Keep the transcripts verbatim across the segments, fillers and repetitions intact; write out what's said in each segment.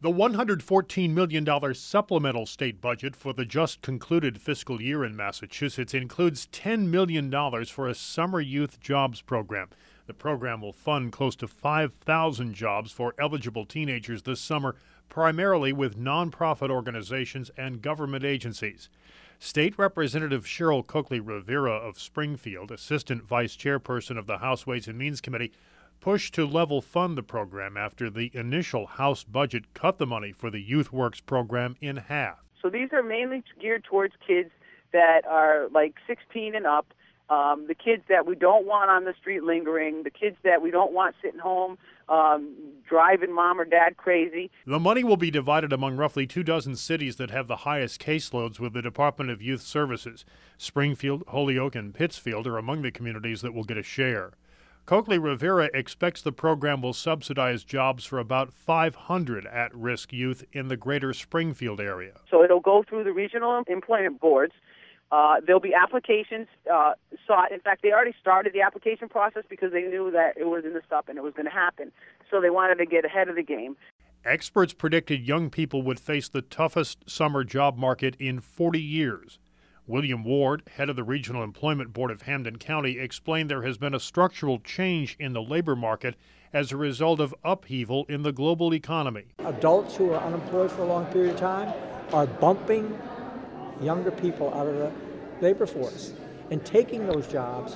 The one hundred fourteen million dollars supplemental state budget for the just concluded fiscal year in Massachusetts includes ten million dollars for a summer youth jobs program. The program will fund close to five thousand jobs for eligible teenagers this summer, primarily with nonprofit organizations and government agencies. State Representative Cheryl Coakley Rivera of Springfield, Assistant Vice Chairperson of the House Ways and Means Committee, pushed to level fund the program after the initial House budget cut the money for the Youth Works program in half. So these are mainly geared towards kids that are like sixteen and up, um, the kids that we don't want on the street lingering, the kids that we don't want sitting home um, driving mom or dad crazy. The money will be divided among roughly two dozen cities that have the highest caseloads with the Department of Youth Services. Springfield, Holyoke, and Pittsfield are among the communities that will get a share. Coakley Rivera expects the program will subsidize jobs for about five hundred at-risk youth in the greater Springfield area. So it'll go through the regional employment boards. Uh, there'll be applications uh, sought. In fact, they already started the application process because they knew that it was in the stuff and it was going to happen. So they wanted to get ahead of the game. Experts predicted young people would face the toughest summer job market in forty years. William Ward, head of the Regional Employment Board of Hampden County, explained there has been a structural change in the labor market as a result of upheaval in the global economy. Adults who are unemployed for a long period of time are bumping younger people out of the labor force and taking those jobs,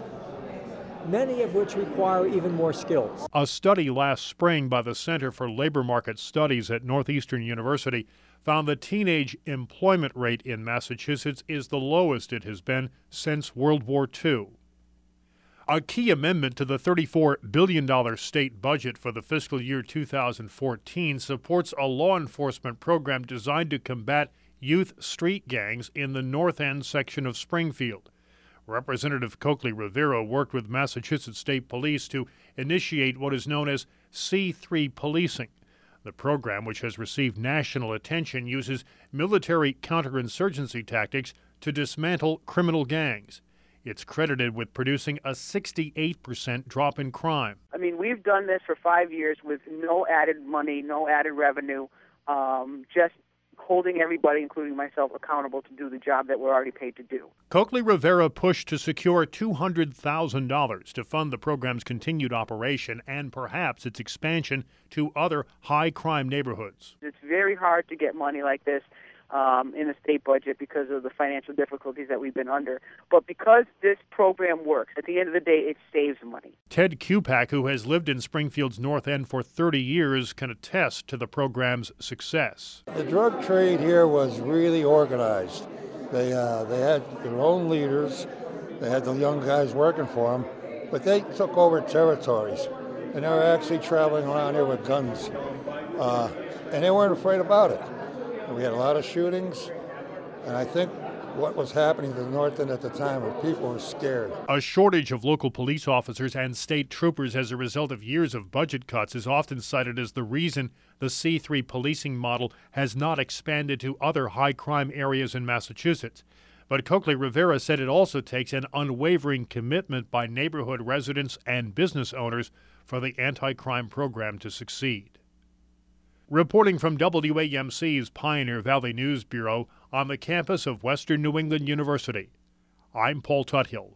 many of which require even more skills. A study last spring by the Center for Labor Market Studies at Northeastern University found the teenage employment rate in Massachusetts is the lowest it has been since World War Two. A key amendment to the thirty-four billion dollars state budget for the fiscal year two thousand fourteen supports a law enforcement program designed to combat youth street gangs in the North End section of Springfield. Representative Coakley Rivera worked with Massachusetts State Police to initiate what is known as C three policing. The program, which has received national attention, uses military counterinsurgency tactics to dismantle criminal gangs. It's credited with producing a sixty-eight percent drop in crime. I mean, we've done this for five years with no added money, no added revenue, um, just holding everybody, including myself, accountable to do the job that we're already paid to do. Coakley Rivera pushed to secure two hundred thousand dollars to fund the program's continued operation and perhaps its expansion to other high-crime neighborhoods. It's very hard to get money like this um, in the state budget because of the financial difficulties that we've been under. But because this program works, at the end of the day, it saves money. Ted Kupak, who has lived in Springfield's North End for thirty years, can attest to the program's success. The drug trade here was really organized. They uh, they had their own leaders. They had the young guys working for them, but they took over territories, and they were actually traveling around here with guns, uh, and they weren't afraid about it. And we had a lot of shootings, and I think what was happening to the North End at the time was people were scared. A shortage of local police officers and state troopers as a result of years of budget cuts is often cited as the reason the C three policing model has not expanded to other high-crime areas in Massachusetts. But Coakley Rivera said it also takes an unwavering commitment by neighborhood residents and business owners for the anti-crime program to succeed. Reporting from W A M C's Pioneer Valley News Bureau on the campus of Western New England University, I'm Paul Tuthill.